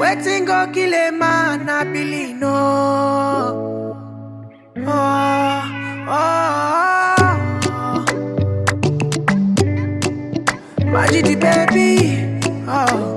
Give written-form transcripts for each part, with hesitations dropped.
Waiting go kill a man, I believe no. Oh, oh, oh. Majidi baby, oh.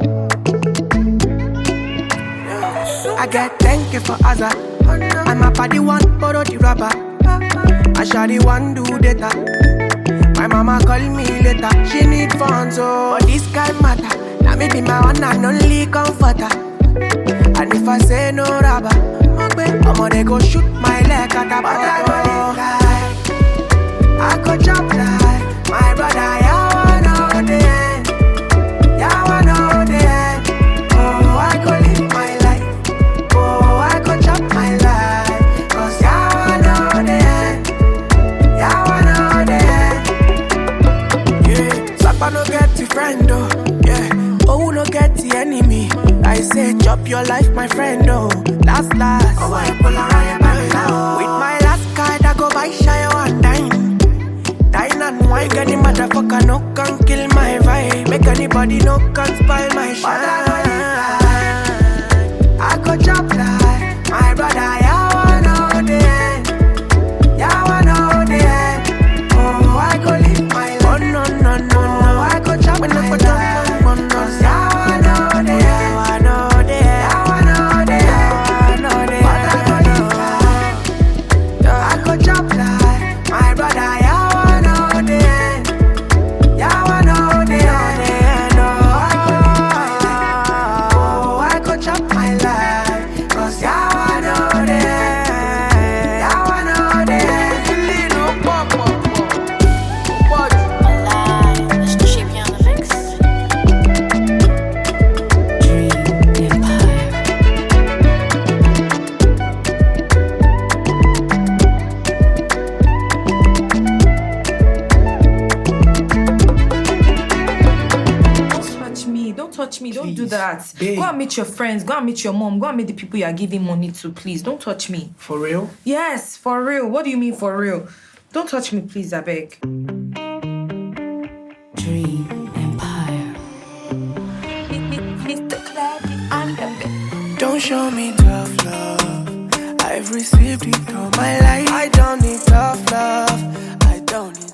I get thank you for Azza. I'm a party one, borrow the rubber. I shall the one do data. My mama call me later. She need funds, so this guy matter. Now me be my one and only comforter. And if I say no rubber, I'ma they go shoot my leg at the bottom. I go jump like my brother. Yeah, I know the end. Yeah, I know the end. Oh, I go live my life. Oh, I go jump my life. Cause yeah, I know the end. Yeah, I know the end. Yeah, Sapa no get the friend though. Yeah, oh no get the enemy. I say chop your life, my friend, oh. Last. Oh, I pull around your with my last card, I go buy shy one dime. Dine and wine, any motherfucker no can kill my vibe. Make anybody no can spoil my shine. I go chop like my brother, yeah, I know the end. Yeah, I know the end. Oh, I go live my life. Oh, no, I go chop my life. Yeah, I know the end. Don't do that. Babe. Go and meet your friends. Go and meet your mom. Go and meet the people you are giving money to. Please, don't touch me. For real? Yes, for real. What do you mean for real? Don't touch me, please, I beg. Dream Empire. Don't show me tough love. I've received it all my life. I don't need tough love. I don't need